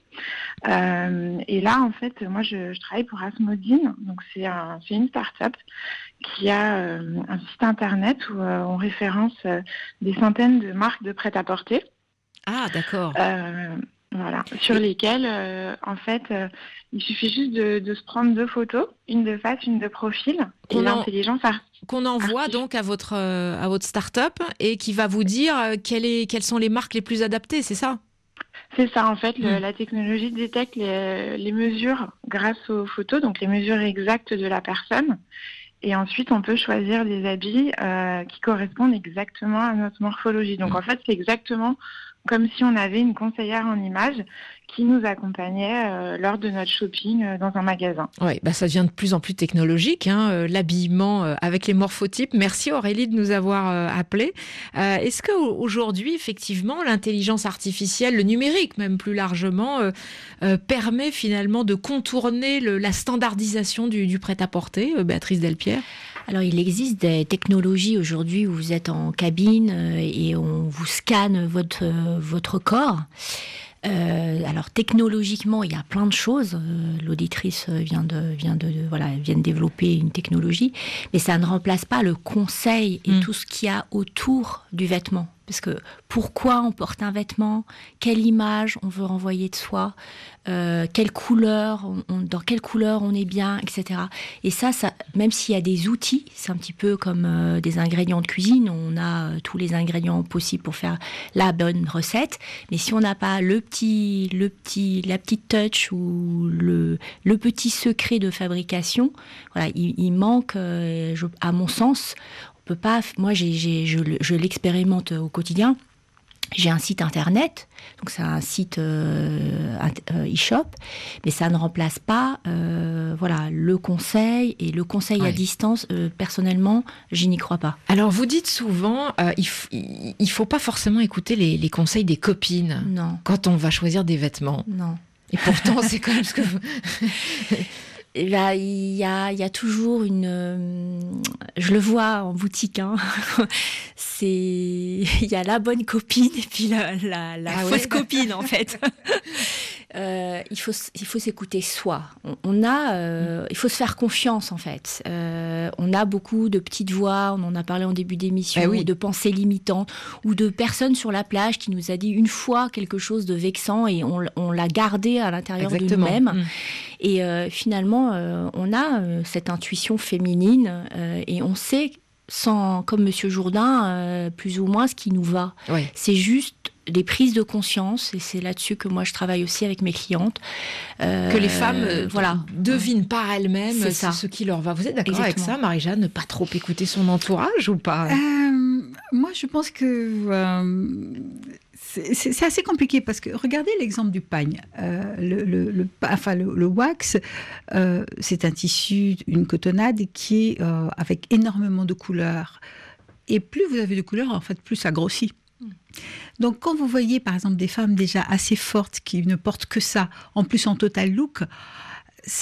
Euh, et là, en fait, moi, je, je travaille pour Asmodine, donc c'est, un, c'est une start-up qui a euh, un site internet où euh, on référence euh, des centaines de marques de prêt-à-porter. Ah, d'accord. Euh, Voilà, sur lesquels, euh, en fait, euh, il suffit juste de, de se prendre deux photos, une de face, une de profil, et qu'on l'intelligence en, qu'on envoie donc à votre euh, à votre start-up et qui va vous dire euh, quelle est, quelles sont les marques les plus adaptées, c'est ça ? C'est ça, en fait, le, mmh. la technologie détecte les, les mesures grâce aux photos, donc les mesures exactes de la personne. Et ensuite, on peut choisir des habits euh, qui correspondent exactement à notre morphologie. Donc, mmh. en fait, c'est exactement comme si on avait une conseillère en images qui nous accompagnait euh, lors de notre shopping euh, dans un magasin. Oui, bah ça devient de plus en plus technologique, hein, euh, l'habillement euh, avec les morphotypes. Merci Aurélie de nous avoir euh, appelés. Euh, est-ce qu'aujourd'hui, effectivement, l'intelligence artificielle, le numérique même plus largement, euh, euh, permet finalement de contourner le, la standardisation du, du prêt-à-porter, euh, Béatrice Delpierre ? Alors, il existe des technologies aujourd'hui où vous êtes en cabine euh, et on vous scanne votre, euh, votre corps. Euh, alors, technologiquement, il y a plein de choses. Euh, l'auditrice vient de, vient de, de, voilà, vient de développer une technologie, mais ça ne remplace pas le conseil et mmh. tout ce qu'il y a autour du vêtement. Parce que pourquoi on porte un vêtement, quelle image on veut renvoyer de soi, euh, quelle couleur, on, on, dans quelle couleur on est bien, et cetera. Et ça, ça même s'il y a des outils, c'est un petit peu comme euh, des ingrédients de cuisine, on a euh, tous les ingrédients possibles pour faire la bonne recette. Mais si on n'a pas le petit, le petit, la petite touch ou le, le petit secret de fabrication, voilà, il, il manque, euh, je, à mon sens. Peut pas, moi j'ai, j'ai, je, je l'expérimente au quotidien. J'ai un site internet, donc c'est un site euh, e-shop, mais ça ne remplace pas euh, voilà, le conseil, et le conseil ouais. à distance, euh, personnellement, je n'y crois pas. Alors vous dites souvent, euh, il, f- il faut pas forcément écouter les, les conseils des copines non. quand on va choisir des vêtements. Non. Et pourtant c'est quand même ce que vous... Là, il y a, il y a toujours une... Euh, je le vois en boutique, hein, c'est... Il y a la bonne copine et puis la, la, la ah fausse ouais. copine, en fait. euh, il, faut, il faut s'écouter soi. On, on a, euh, il faut se faire confiance, en fait. Euh, on a beaucoup de petites voix, on en a parlé en début d'émission, ah oui. de pensées limitantes, ou de personnes sur la plage qui nous a dit une fois quelque chose de vexant et on, on l'a gardé à l'intérieur Exactement. de nous-mêmes. Mmh. Et euh, finalement, euh, on a euh, cette intuition féminine euh, et on sait, sans, comme Monsieur Jourdain, euh, plus ou moins ce qui nous va. Oui. C'est juste des prises de conscience, et c'est là-dessus que moi je travaille aussi avec mes clientes. Euh, que les femmes euh, voilà. devinent par elles-mêmes c'est ça. ce qui leur va. Vous êtes d'accord Exactement. avec ça, Marie-Jeanne, ne pas trop écouter son entourage ou pas ? euh, Moi, je pense que... Euh, C'est, c'est, c'est assez compliqué parce que regardez l'exemple du pagne. Euh, le, le, le, enfin, le, le wax, euh, c'est un tissu, une cotonnade qui est euh, avec énormément de couleurs. Et plus vous avez de couleurs, en fait, plus ça grossit. Mmh. Donc, quand vous voyez, par exemple, des femmes déjà assez fortes qui ne portent que ça, en plus en total look, ça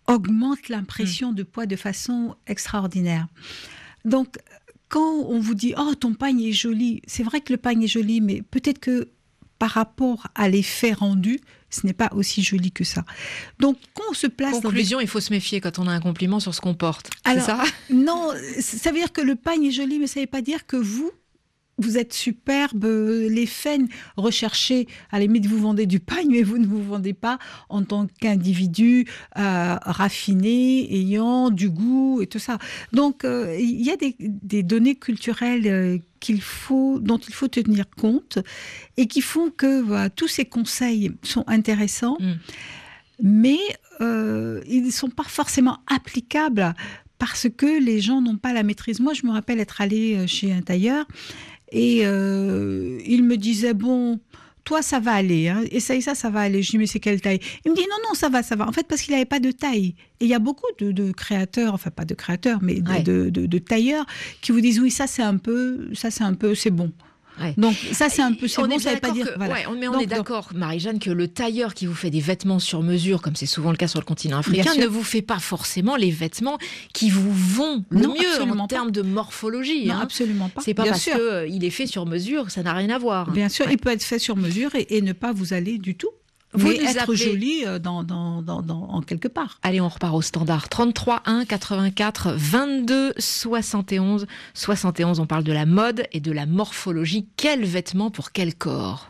augmente l'impression mmh. de poids de façon extraordinaire. Donc, quand on vous dit « Oh, ton pagne est joli », c'est vrai que le pagne est joli, mais peut-être que par rapport à l'effet rendu, ce n'est pas aussi joli que ça. Donc, quand on se place Conclusion, dans des... il faut se méfier quand on a un compliment sur ce qu'on porte. Alors, c'est ça? Non, ça veut dire que le pagne est joli, mais ça ne veut pas dire que vous, vous êtes superbe. Les faines recherchées, à la limite, vous vendez du pagne, mais vous ne vous vendez pas en tant qu'individu euh, raffiné, ayant du goût et tout ça. Donc, euh, il y a des, des données culturelles euh, qu'il faut, dont il faut tenir compte et qui font que voilà, tous ces conseils sont intéressants, mmh. mais euh, ils ne sont pas forcément applicables parce que les gens n'ont pas la maîtrise. Moi, je me rappelle être allée chez un tailleur et euh, il me disait, bon, toi, ça va aller, hein, essaye ça, ça va aller. Je dis, mais c'est quelle taille? Il me dit, non, non, ça va, ça va. En fait, parce qu'il n'avait pas de taille. Et il y a beaucoup de, de créateurs, enfin pas de créateurs, mais de, ouais. de, de, de tailleurs qui vous disent, oui, ça c'est un peu, ça c'est un peu, c'est bon. Ouais. Donc ça c'est un peu, c'est on bon, est ça ne veut pas dire. Que, voilà. ouais, mais on donc, est d'accord, donc, Marie-Jeanne, que le tailleur qui vous fait des vêtements sur mesure, comme c'est souvent le cas sur le continent africain, ne vous fait pas forcément les vêtements qui vous vont le non, mieux en termes de morphologie. Non, hein. absolument pas. C'est pas bien parce sûr. qu'il euh, est fait sur mesure, ça n'a rien à voir. Bien sûr, ouais. il peut être fait sur mesure et, et ne pas vous aller du tout. Vous mais être appelez... joli dans, dans, dans, dans, en quelque part. Allez, on repart au standard. trente-trois un quatre-vingt-quatre vingt-deux soixante et onze. soixante et onze, on parle de la mode et de la morphologie. Quel vêtement pour quel corps?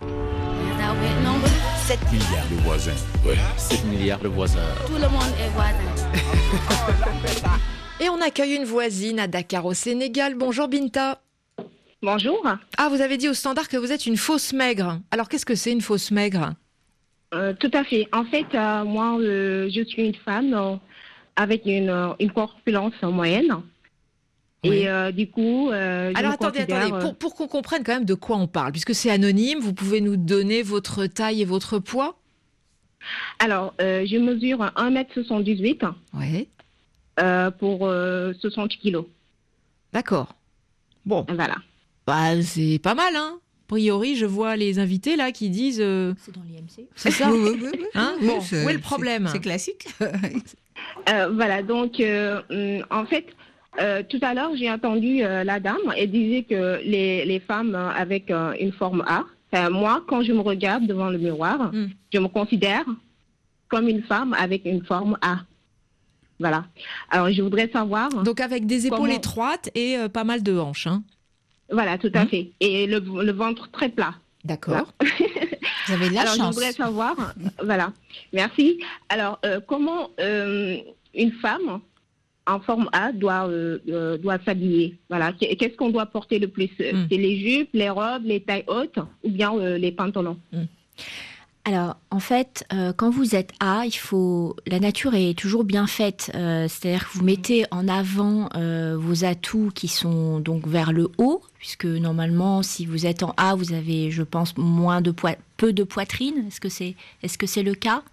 sept milliards de voisins. Ouais. sept milliards de voisins. Tout le monde est voisin. Et on accueille une voisine à Dakar au Sénégal. Bonjour Binta. Bonjour. Ah, vous avez dit au standard que vous êtes une fausse maigre. Alors qu'est-ce que c'est une fausse maigre? Euh, tout à fait. En fait, euh, moi, euh, je suis une femme euh, avec une, euh, une corpulence moyenne. Oui. Et euh, du coup, euh, je alors attendez, considère... attendez, pour, pour qu'on comprenne quand même de quoi on parle, puisque c'est anonyme, vous pouvez nous donner votre taille et votre poids? Alors, euh, je mesure un mètre soixante-dix-huit ouais. euh, pour euh, soixante kilos. D'accord. Bon. Voilà. Bah, c'est pas mal, hein? A priori, je vois les invités là qui disent. Euh... C'est dans l'I M C. C'est ça. Oui, oui, oui, oui. Hein oui, bon, où est le problème? C'est classique. euh, voilà, donc euh, en fait, euh, tout à l'heure, j'ai entendu euh, la dame, elle disait que les, les femmes avec euh, une forme A, enfin, moi, quand je me regarde devant le miroir, mm. je me considère comme une femme avec une forme A. Voilà. Alors, je voudrais savoir. Donc, avec des épaules comment... étroites et euh, pas mal de hanches, hein? Voilà, tout à mmh. fait. Et le, le ventre très plat. D'accord. Voilà. Vous avez de la Alors, chance. Alors, je voudrais savoir, voilà, merci. Alors, euh, comment euh, une femme en forme A doit, euh, euh, doit s'habiller? Voilà. Qu'est-ce qu'on doit porter le plus? mmh. C'est les jupes, les robes, les tailles hautes ou bien euh, les pantalons? mmh. Alors, en fait, euh, quand vous êtes A, il faut la nature est toujours bien faite. Euh, c'est-à-dire que vous mettez en avant euh, vos atouts qui sont donc vers le haut, puisque normalement, si vous êtes en A, vous avez, je pense, moins de poi- peu de poitrine. Est-ce que c'est, est-ce que c'est le cas?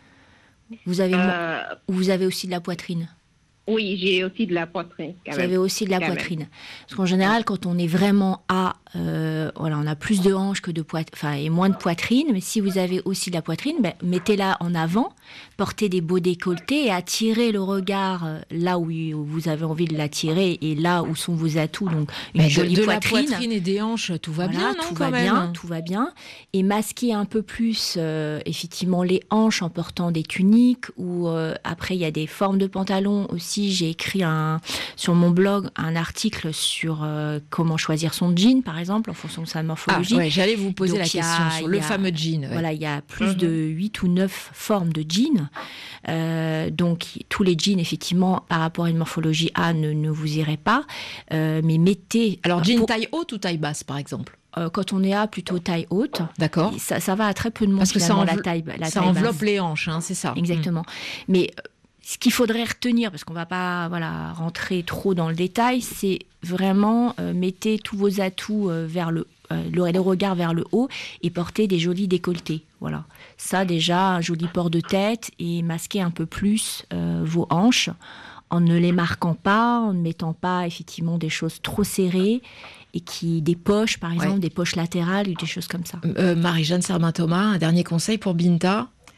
Vous avez, euh... vous avez aussi de la poitrine. Oui, j'ai aussi de la poitrine. Vous avez aussi de la poitrine. Même. Parce qu'en général, quand on est vraiment A, euh, voilà, on a plus de hanches que de poitrine, enfin, et moins de poitrine. Mais si vous avez aussi de la poitrine, ben, mettez-la en avant, portez des beaux décolletés et attirez le regard là où vous avez envie de l'attirer et là où sont vos atouts. Donc, une mais jolie de, de poitrine. la poitrine et des hanches, tout va voilà, bien, non, tout quand va même. bien, tout va bien. Et masquer un peu plus, euh, effectivement, les hanches en portant des tuniques ou euh, après, il y a des formes de pantalons aussi. J'ai écrit un Un, sur mon blog un article sur euh, comment choisir son jean, par exemple, en fonction de sa morphologie. Ah, ouais, j'allais vous poser Donc, la question a, sur le a, fameux jean. Ouais. Voilà, il y a plus Mm-hmm. de huit ou neuf formes de jeans. Euh, donc, tous les jeans, effectivement, par rapport à une morphologie A, ne, ne vous iraient pas. Euh, mais mettez... Alors, jean pour... taille haute ou taille basse, par exemple? Euh, quand on est A, plutôt taille haute. D'accord. Ça, ça va à très peu de monde, parce que ça, env... la taille, la ça taille enveloppe basse. les hanches, hein, c'est ça. Exactement. Mm. Mais... Ce qu'il faudrait retenir, parce qu'on ne va pas voilà, rentrer trop dans le détail, c'est vraiment euh, mettez tous vos atouts euh, vers le, euh, le, le regard vers le haut et portez des jolis décolletés. Voilà. Ça déjà, un joli port de tête et masquer un peu plus euh, vos hanches en ne les marquant pas, en ne mettant pas effectivement des choses trop serrées et qui des poches, par exemple, ouais. des poches latérales ou des choses comme ça. Euh, Marie-Jeanne Serbin-Thomas, un dernier conseil pour Binta?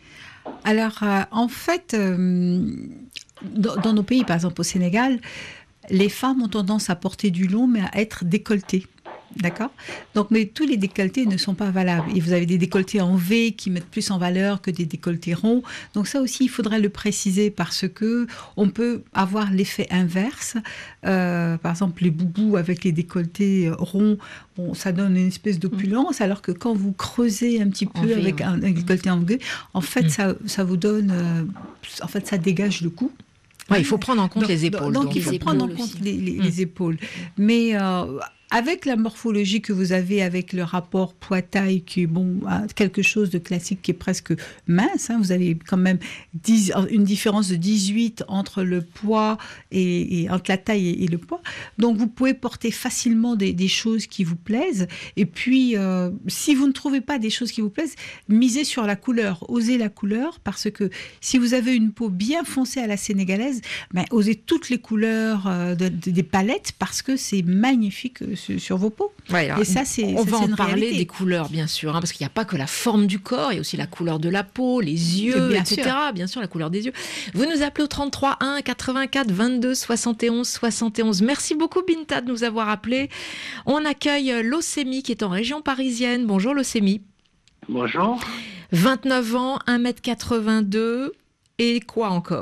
Alors, euh, en fait, euh, dans, dans nos pays, par exemple au Sénégal, les femmes ont tendance à porter du long, mais à être décolletées. D'accord ? Donc, mais tous les décolletés ne sont pas valables. Et vous avez des décolletés en V qui mettent plus en valeur que des décolletés ronds. Donc, ça aussi, il faudrait le préciser parce que on peut avoir l'effet inverse. Euh, par exemple, les boubous avec les décolletés ronds, bon, ça donne une espèce d'opulence, alors que quand vous creusez un petit peu v, avec ouais. un, un décolleté en V, en fait, mmh. ça, ça vous donne, euh, en fait, ça dégage le cou. Ouais, il faut prendre en compte donc, les épaules. Donc, donc il faut les prendre en compte les, les, mmh. les épaules. Mais euh, avec la morphologie que vous avez, avec le rapport poids-taille, qui est bon, quelque chose de classique qui est presque mince, hein, vous avez quand même dix, une différence de dix-huit entre le poids et, et entre la taille et, et le poids. Donc, vous pouvez porter facilement des, des choses qui vous plaisent. Et puis, euh, si vous ne trouvez pas des choses qui vous plaisent, misez sur la couleur, osez la couleur, parce que si vous avez une peau bien foncée à la sénégalaise, ben, osez toutes les couleurs euh, de, de, des palettes, parce que c'est magnifique euh, sur, sur vos peaux. Ouais, et ça, c'est on ça, va c'est en une parler réalité. des couleurs, bien sûr, hein, parce qu'il n'y a pas que la forme du corps, il y a aussi la couleur de la peau, les yeux, bien et cetera. Sûr. Bien sûr, la couleur des yeux. Vous nous appelez au trente-trois un quatre-vingt-quatre vingt-deux soixante et onze soixante et onze. Merci beaucoup, Binta, de nous avoir appelés. On accueille Locémie, qui est en région parisienne. Bonjour, Locémie. Bonjour. vingt-neuf ans, un mètre quatre-vingt-deux, et quoi encore ?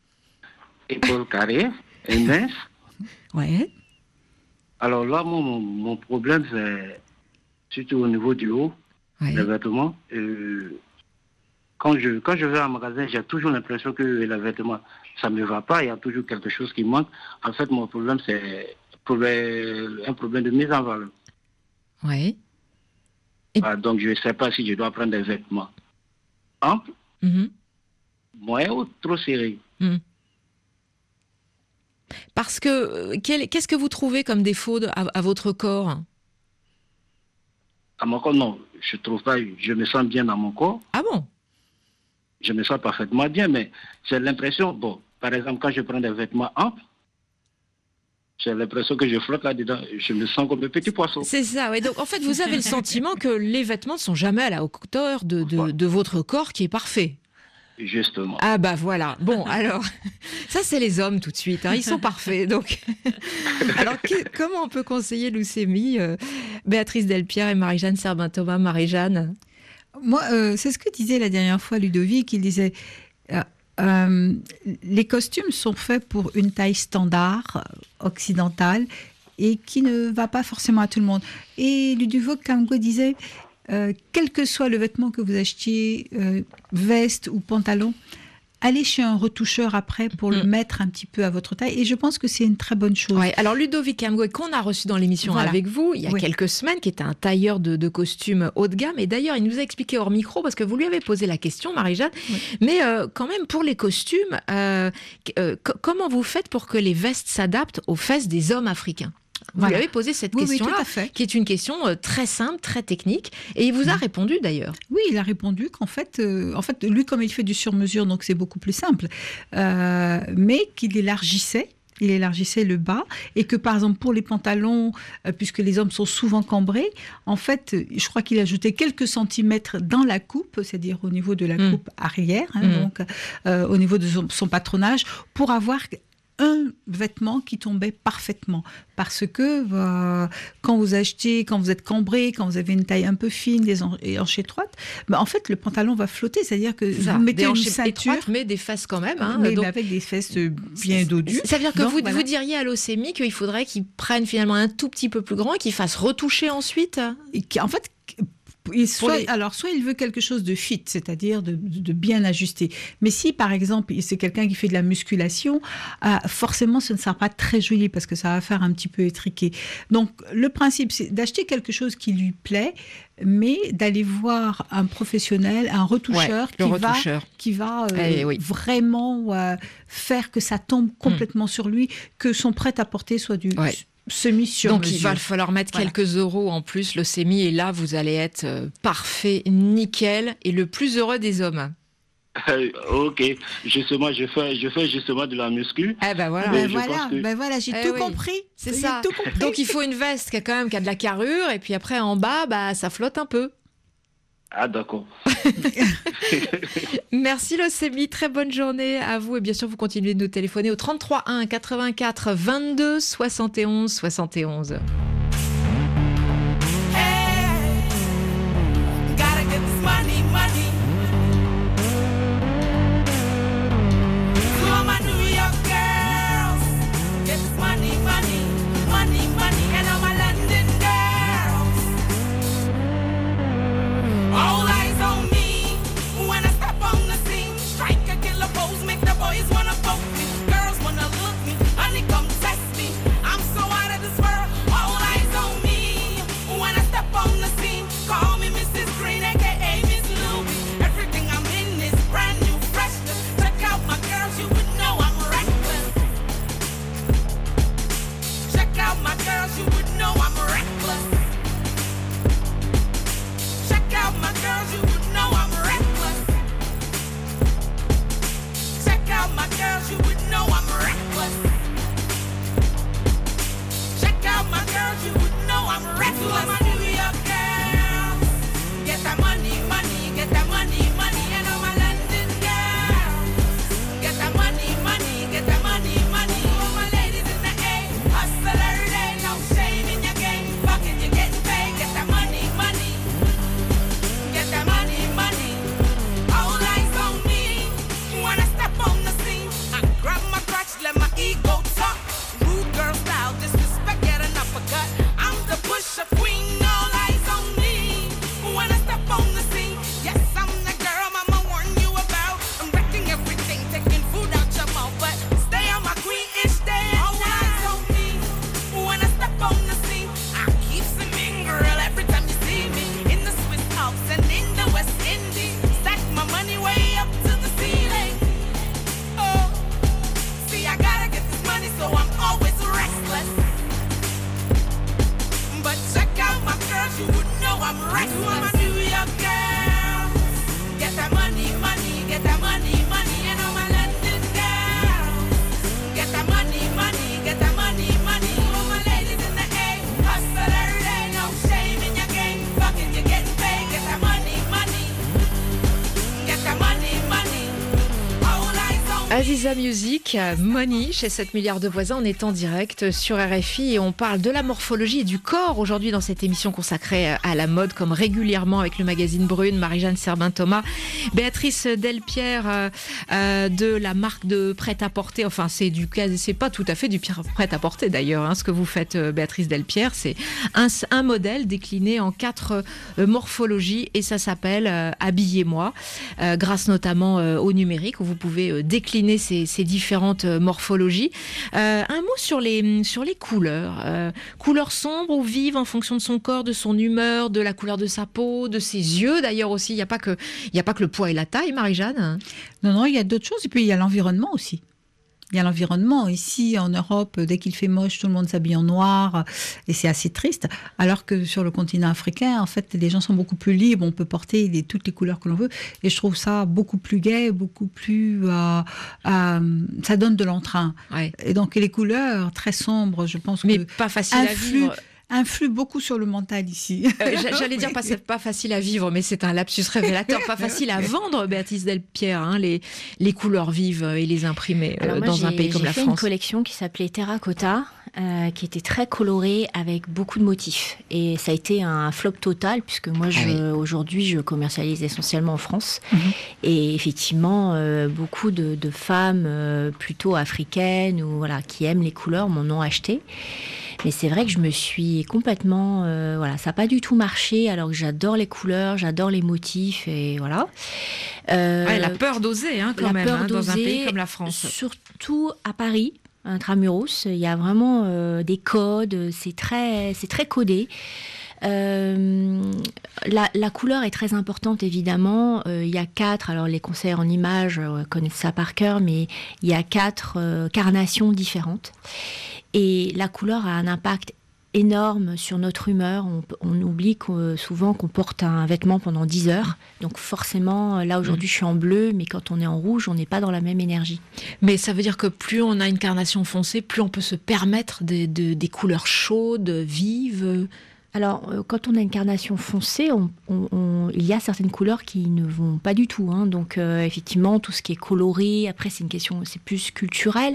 Épaule carrée, et mince. Ouais. Alors là, mon, mon, mon problème, c'est surtout au niveau du haut, ouais. des vêtements. Euh, quand, je, quand je vais en magasin, j'ai toujours l'impression que les vêtements, ça ne me va pas, il y a toujours quelque chose qui manque. En fait, mon problème, c'est problème, un problème de mise en valeur. Oui. Et... Ah, donc, je ne sais pas si je dois prendre des vêtements amples, mm-hmm. moyens ou trop serrés. Mm. Parce que, quel, qu'est-ce que vous trouvez comme défaut de, à, à votre corps ? À mon corps, non. Je trouve pas, je me sens bien dans mon corps. Ah bon ? Je me sens parfaitement bien, mais j'ai l'impression, bon, par exemple, quand je prends des vêtements amples, j'ai l'impression que je flotte là-dedans. Je me sens comme un petit poisson. C'est ça, oui. Donc, en fait, vous avez le sentiment que les vêtements ne sont jamais à la hauteur de, de, de votre corps qui est parfait. Justement. Ah bah voilà. Bon, alors, ça c'est les hommes tout de suite. Hein. Ils sont parfaits. Donc, alors que, comment on peut conseiller Locémie, euh, Béatrice Delpierre et Marie-Jeanne Serbin-Thomas? Marie-Jeanne. Moi, euh, c'est ce que disait la dernière fois Ludovic. Il disait euh, euh, les costumes sont faits pour une taille standard occidentale et qui ne va pas forcément à tout le monde. Et Ludovic Kamgo disait Euh, quel que soit le vêtement que vous achetiez, euh, veste ou pantalon, allez chez un retoucheur après pour mmh. le mettre un petit peu à votre taille. Et je pense que c'est une très bonne chose. Ouais, alors Ludovic Kamgo, qu'on a reçu dans l'émission voilà. avec vous il y a oui. quelques semaines, qui est un tailleur de, de costumes haut de gamme. Et d'ailleurs, il nous a expliqué hors micro, parce que vous lui avez posé la question, Marie-Jeanne. Oui. Mais euh, quand même, pour les costumes, euh, euh, c- comment vous faites pour que les vestes s'adaptent aux fesses des hommes africains ? Vous voilà. lui avez posé cette oui, question-là, oui, qui est une question euh, très simple, très technique, et il vous a mmh. répondu d'ailleurs. Oui, il a répondu qu'en fait, euh, en fait, lui, comme il fait du sur-mesure, donc c'est beaucoup plus simple, euh, mais qu'il élargissait. Il élargissait le bas et que, par exemple, pour les pantalons, euh, puisque les hommes sont souvent cambrés, en fait, je crois qu'il ajoutait quelques centimètres dans la coupe, c'est-à-dire au niveau de la mmh. coupe arrière, hein, mmh. donc euh, au niveau de son, son patronage, pour avoir un vêtement qui tombait parfaitement. Parce que euh, quand vous achetez, quand vous êtes cambré, quand vous avez une taille un peu fine, des hanches étroites, bah, en fait, le pantalon va flotter. C'est-à-dire que ça, vous mettez des une ceinture... étroites, mais des fesses quand même. Hein, mais, donc... mais avec des fesses bien dodues. Ça veut dire que donc, vous, voilà. vous diriez à Locémie qu'il faudrait qu'il prenne finalement un tout petit peu plus grand et qu'il fasse retoucher ensuite ? Et qui, en fait... Soit, les... Alors, soit il veut quelque chose de fit, c'est-à-dire de, de, de bien ajusté. Mais si, par exemple, c'est quelqu'un qui fait de la musculation, euh, forcément, ce ne sera pas très joli parce que ça va faire un petit peu étriqué. Donc, le principe, c'est d'acheter quelque chose qui lui plaît, mais d'aller voir un professionnel, un retoucheur, ouais, qui, retoucheur. Va, qui va euh, eh, oui. vraiment euh, faire que ça tombe complètement mmh. sur lui, que son prêt-à-porter soit du... Ouais. semi-sur Donc mesure. il va falloir mettre voilà. quelques euros en plus, Locémie, et là vous allez être euh, parfait, nickel, et le plus heureux des hommes. Euh, ok, justement, je fais, je fais justement de la muscu. Eh ben voilà, ben voilà, que... ben voilà, j'ai eh tout oui. compris. C'est j'ai ça. Tout compris. Donc il faut une veste qui a quand même qui a de la carrure, et puis après en bas, bah ça flotte un peu. Ah, d'accord. Merci Locémie, très bonne journée à vous. Et bien sûr, vous continuez de nous téléphoner au trente-trois un quatre-vingt-quatre vingt-deux soixante et onze soixante et onze. Aziza Music, Money, chez sept milliards de voisins. On est en direct sur R F I et on parle de la morphologie et du corps aujourd'hui dans cette émission consacrée à la mode, comme régulièrement avec le magazine Brune, Marie-Jeanne Serbin-Thomas, Béatrice Delpierre euh, euh, de la marque de prêt-à-porter. Enfin, c'est du c'est pas tout à fait du prêt-à-porter d'ailleurs. Hein, ce que vous faites, euh, Béatrice Delpierre, c'est un, un modèle décliné en quatre euh, morphologies et ça s'appelle euh, Habillez-moi, euh, grâce notamment euh, au numérique où vous pouvez euh, décliner Ces, ces différentes morphologies. Euh, un mot sur les, sur les couleurs. Euh, couleurs sombres ou vives en fonction de son corps, de son humeur, de la couleur de sa peau, de ses yeux d'ailleurs aussi. Il n'y a pas que, il n'y a pas que le poids et la taille, Marie-Jeanne. Non, non, il y a d'autres choses. Et puis il y a l'environnement aussi. Il y a l'environnement. Ici, en Europe, dès qu'il fait moche, tout le monde s'habille en noir et c'est assez triste. Alors que sur le continent africain, en fait, les gens sont beaucoup plus libres. On peut porter les, toutes les couleurs que l'on veut. Et je trouve ça beaucoup plus gai, beaucoup plus... Euh, euh, ça donne de l'entrain. Ouais. Et donc, les couleurs très sombres, je pense Mais que... pas facile influent, à vivre. influe beaucoup sur le mental ici. Euh, j'allais dire pas, pas facile à vivre, mais c'est un lapsus révélateur. Pas facile à vendre, Béatrice Delpierre, hein, les, les couleurs vives et les imprimer euh, moi, dans un pays comme la France. J'ai fait une collection qui s'appelait Terracotta, euh, qui était très colorée avec beaucoup de motifs. Et ça a été un flop total, puisque moi, je, ah oui. aujourd'hui, je commercialise essentiellement en France. Mm-hmm. Et effectivement, euh, beaucoup de, de femmes euh, plutôt africaines ou voilà, qui aiment les couleurs m'en ont acheté. Mais c'est vrai que je me suis complètement... Euh, voilà, ça n'a pas du tout marché, alors que j'adore les couleurs, j'adore les motifs, et voilà. Euh, ouais, la peur d'oser, hein, quand la même, peur hein, d'oser, dans un pays comme la France. Surtout à Paris, intramuros, il y a vraiment euh, des codes, c'est très, c'est très codé. Euh, la, la couleur est très importante évidemment. Euh, il y a quatre, alors les conseillers en images euh, connaissent ça par cœur, mais il y a quatre euh, carnations différentes. Et la couleur a un impact énorme sur notre humeur. On, on oublie qu'on, souvent qu'on porte un vêtement pendant dix heures. Donc forcément, là aujourd'hui je suis en bleu, mais quand on est en rouge, on n'est pas dans la même énergie. Mais ça veut dire que plus on a une carnation foncée, plus on peut se permettre des, de, des couleurs chaudes, vives. Alors, euh, quand on a une carnation foncée, on, on, on, il y a certaines couleurs qui ne vont pas du tout. Hein. Donc, euh, effectivement, tout ce qui est coloré, après, c'est une question, c'est plus culturel.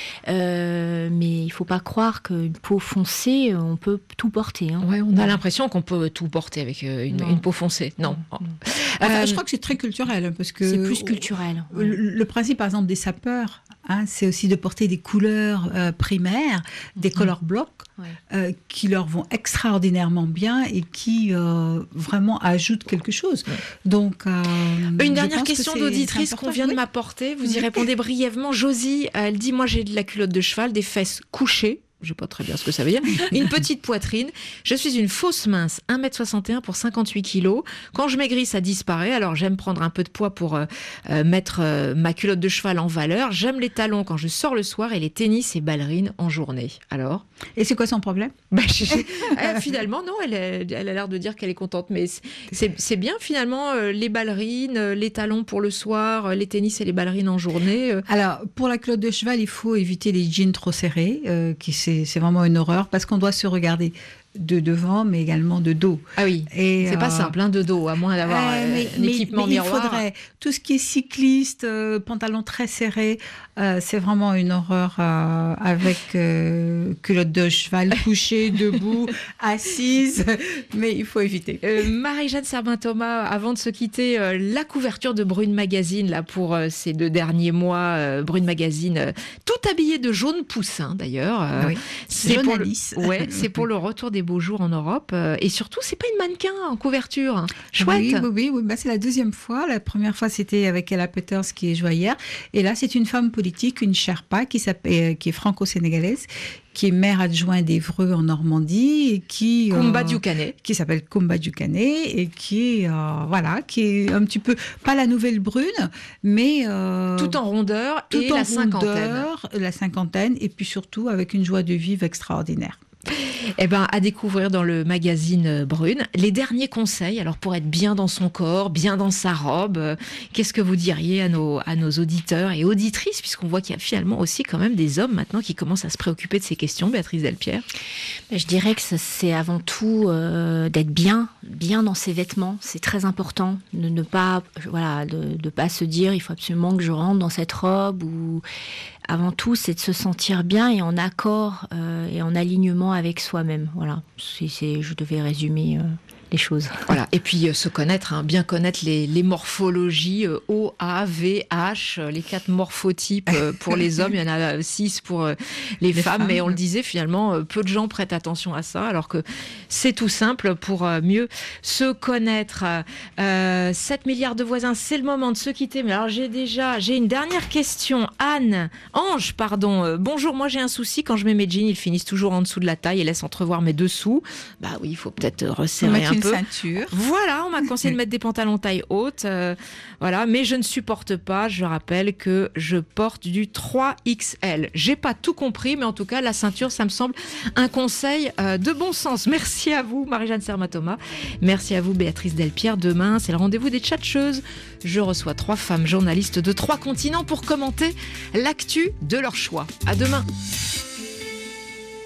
Euh, mais il ne faut pas croire qu'une peau foncée, on peut tout porter. Hein. Ouais, on a l'impression qu'on peut tout porter avec une, une peau foncée. Non. non. non. Enfin, euh, je crois que c'est très culturel. Parce que c'est plus culturel. Le, ouais. le principe, par exemple, des sapeurs, hein, c'est aussi de porter des couleurs euh, primaires, des mmh. color blocks, ouais. euh, qui leur vont extraordinairement bien et qui euh, vraiment ajoutent quelque chose. Ouais. Donc, euh, une dernière question d'auditrice qu'on vient oui. de m'apporter. Vous y répondez brièvement. Josie, elle dit, moi j'ai de la culotte de cheval, des fesses couchées. Je ne sais pas très bien ce que ça veut dire. Une petite poitrine. Je suis une fausse mince, un mètre soixante et un pour cinquante-huit kilos. Quand je maigris, ça disparaît. Alors, j'aime prendre un peu de poids pour euh, euh, mettre euh, ma culotte de cheval en valeur. J'aime les talons quand je sors le soir et les tennis et ballerines en journée. Alors ? Et c'est quoi son problème ? bah, je, je, euh, Finalement, non. Elle, est, elle a l'air de dire qu'elle est contente. Mais c'est, c'est bien, finalement, euh, les ballerines, euh, les talons pour le soir, euh, les tennis et les ballerines en journée. Euh. Alors, pour la culotte de cheval, il faut éviter les jeans trop serrés, euh, qui c'est C'est, c'est vraiment une horreur parce qu'on doit se regarder de devant, mais également de dos. Ah oui, et c'est euh, pas simple, hein, de dos, à moins d'avoir euh, mais, un équipement mais miroir. Il faudrait, tout ce qui est cycliste, euh, pantalon très serré, euh, c'est vraiment une horreur euh, avec euh, culotte de cheval couchée, debout, assise, mais il faut éviter. Euh, Marie-Jeanne Serbin-Thomas, avant de se quitter, euh, la couverture de Brune Magazine, là, pour euh, ces deux derniers mois, euh, Brune Magazine, euh, tout habillé de jaune poussin, d'ailleurs. Euh, oui. c'est jaune pour Alice. Le, ouais, c'est pour le retour des beaux jours en Europe. Euh, et surtout, c'est pas une mannequin en couverture. Hein. Chouette. Oui, oui, oui, oui. Bah, c'est la deuxième fois. La première fois, c'était avec Ella Peters, qui est joaillère. Et là, c'est une femme politique, une Sherpa, qui, s'appelle, qui est franco-sénégalaise, qui est maire adjoint d'Évreux en Normandie et qui Kumba euh, Dioukane, qui s'appelle Kumba Dioukane et qui euh, voilà, qui est un petit peu pas la nouvelle Brune, mais euh, tout en rondeur tout et en la rondeur, cinquantaine, la cinquantaine, et puis surtout avec une joie de vivre extraordinaire. Eh ben, à découvrir dans le magazine Brune. Les derniers conseils, alors pour être bien dans son corps, bien dans sa robe, euh, qu'est-ce que vous diriez à nos, à nos auditeurs et auditrices, puisqu'on voit qu'il y a finalement aussi quand même des hommes maintenant qui commencent à se préoccuper de ces questions, Béatrice Delpierre? Je dirais que c'est avant tout euh, d'être bien, bien dans ses vêtements. C'est très important de ne pas, voilà, de, de pas se dire il faut absolument que je rentre dans cette robe ou... Avant tout, c'est de se sentir bien et en accord euh, et en alignement avec soi-même. Voilà, c'est, c'est, je devais résumer euh, les choses. Voilà, et puis euh, se connaître, hein, bien connaître les, les morphologies euh, O, A, V, H, euh, les quatre morphotypes euh, pour les hommes, il y en a euh, six pour euh, les, les femmes, femmes, mais on le disait finalement, euh, peu de gens prêtent attention à ça, alors que c'est tout simple pour euh, mieux se connaître. Euh, sept milliards de voisins, c'est le moment de se quitter, mais alors j'ai déjà, j'ai une dernière question. Anne, Ange, pardon, euh, bonjour, moi j'ai un souci, quand je mets mes jeans, ils finissent toujours en dessous de la taille et laissent entrevoir mes dessous. Bah oui, il faut peut-être resserrer un peu. Ceinture. Voilà, on m'a conseillé de mettre des pantalons taille haute, euh, voilà, mais je ne supporte pas, je rappelle que je porte du trois X L. J'ai pas tout compris, mais en tout cas, la ceinture, ça me semble un conseil euh, de bon sens. Merci à vous, Marie-Jeanne Serbin-Thomas. Merci à vous, Béatrice Delpierre. Demain, c'est le rendez-vous des tchatcheuses. Je reçois trois femmes journalistes de trois continents pour commenter l'actu de leur choix. À demain.